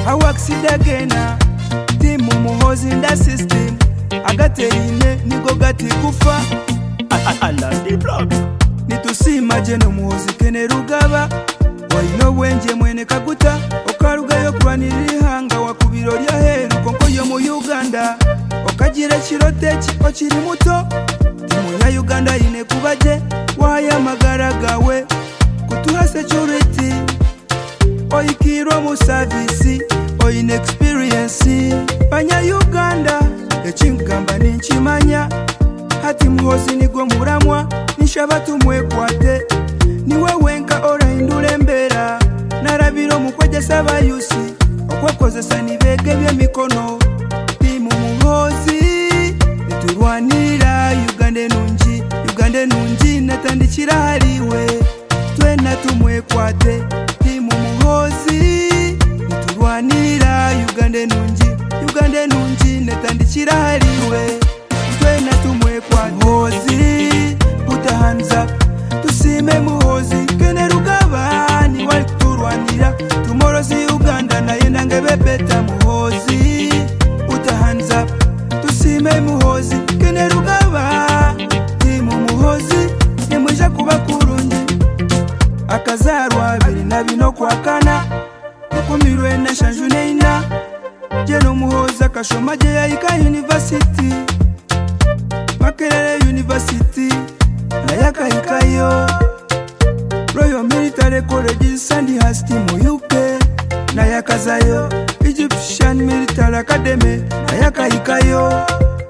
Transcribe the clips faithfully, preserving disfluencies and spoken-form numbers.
awaksidagena timu muhozi nda system agaterine nigo gati kufa ala diploma nitusima jeno muhozi kene rugaba waino wenje mwene kaguta okarugayo kubanirira hanga wakubiro lya heru konko yo mu Uganda okagira kirote kiko kiri muto timu ya Uganda ine kubaje waya magara gawe kutuha security oikiro mu service oine experience banya Uganda echinkamba ninchimanya hati muhozi nigo muramwa nishaba tumwekwate niwe wenka ora indule mbera narabiro mukweje saba yusi okwakozesa nibege by'emikono timu muhozi turwanira Uganda nungi Uganda nungi natandikira hariwe twena tumwekwate timu muhozi turwanira Uganda nungi Uganda nungi natandikira hariwe twena tumwekwate muhozi put your hands up tusime muhozi kene rugaba ni wali turwanira tomorrow si Uganda na yenda ngebe beta muhozi put your hands up tusime muhozi kene rugaba timu muhozi nemweja kuba kurungi akazarwa abiri na bino kwakana kumirwe na shanjuneina jeno muhozi akashoma je yayika university Makerere University na yakahikayo Royal Military College Sandhurst mu U K na yakazayo Egyptian Military Academy na yakahikayo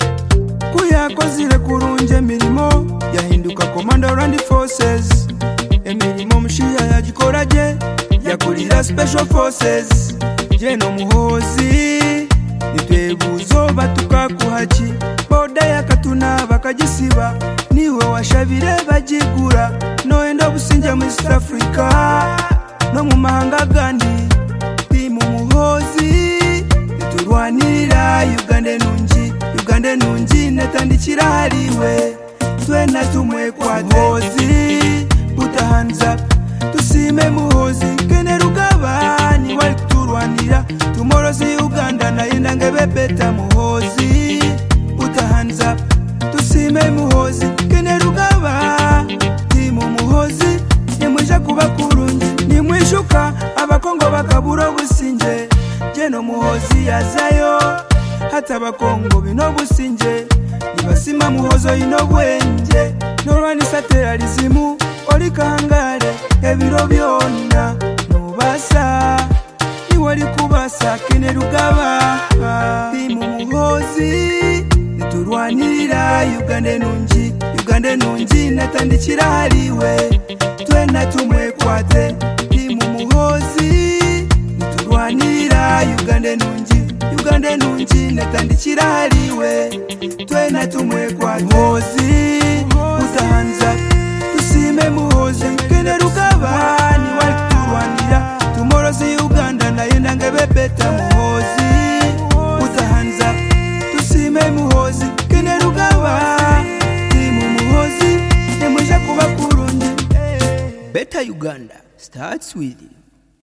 kuyakozire kurunje mirimo yahinduka Commander Armed Forces emirimo mushiya yagikoraje yakurira Special Forces jeno muhozi nitwebuzo batuka kuhachi boda yakatuna bakagisiba niwe washabire bagigura noenda businja mu East Africa no mu mahanga gandi timu muhozi turwanira Uganda nungi Uganda nungi natandikira hariwe twena tumwekwate muhozi put your hands up tusime muhozi kene rugaba ni wali turwanira tomorrow si Uganda na yenda ngebe beta muhozi put your hands up tusime muhozi kene rugaba timu muhozi nemweja kuba kurungi nimwishuka abakongo bakabura businje jeno muhozi yazayo hata abakongo bino businje nibasima muhozo ino bwenje norwanisa terrorism olikangale ebiro byonna nobasa niwali kubasa kene rugaba timu muhozi turwanira Uganda nungi Uganda nungi natandikira hariwe twena tumwekwate timu muhozi turwanira Uganda nungi Uganda nungi natandikira hariwe twena tumwekwate muhozi utahanza tusime muhozi kene rugaba ni wali turwanira tomorrow si Uganda na yenda ngebe beta muhozi utahanza tusime muhozi kene rugaba timu muhozi nemweja kuba kurungi better Uganda starts with you.